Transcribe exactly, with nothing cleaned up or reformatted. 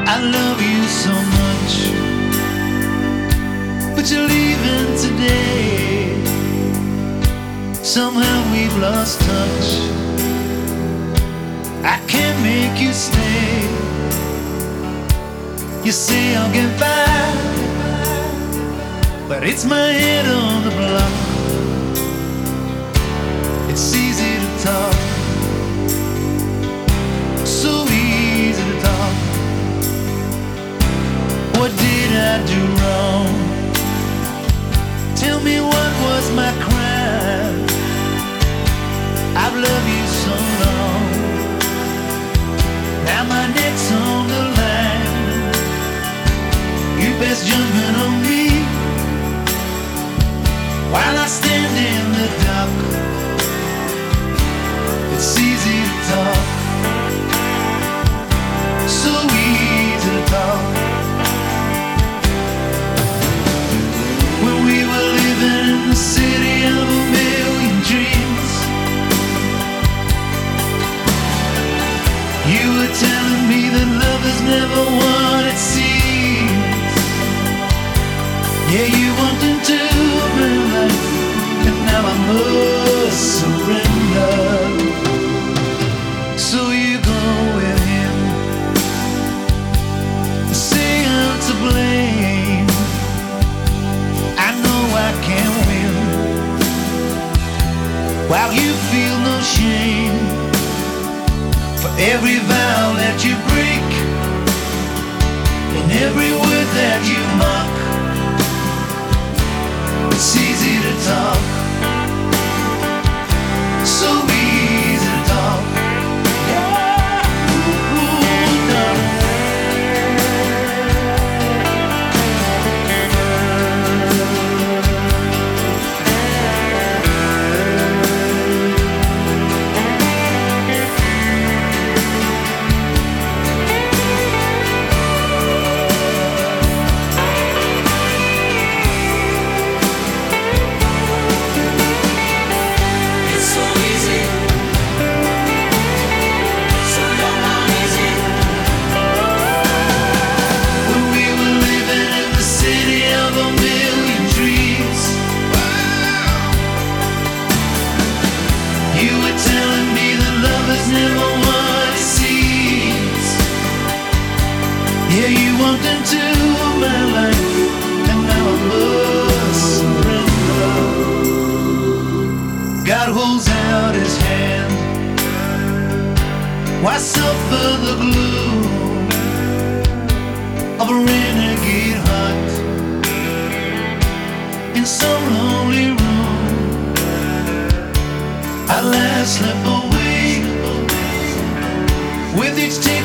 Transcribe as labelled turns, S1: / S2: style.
S1: I love you so much, but you're leaving today. Somehow we've lost touch. I can't make you stay. You say I'll get back, but it's my head on the block. It's easy to talk, so easy to talk. What did I do wrong? Tell me, what was my crime? I've loved you so long, now my neck's on the line. You best judgment on me while I stand in the dock. It's easy to talk, so easy to talk. When we were living in the city of a million dreams, you were telling me that love is never what it seems. Yeah, you walked into my life, and now I must surrender. So you go with him, say I'm to blame. I know I can't win, while you feel no shame for every vow that you break and every word that you mock. It's easy to talk, so easy to talk. Yeah. Ooh, darling. Never what it seems. Yeah, you walked into my life, and now I must surrender. God holds out his hand. Why suffer the gloom of a renegade heart in some lonely room? I last slept away with each tear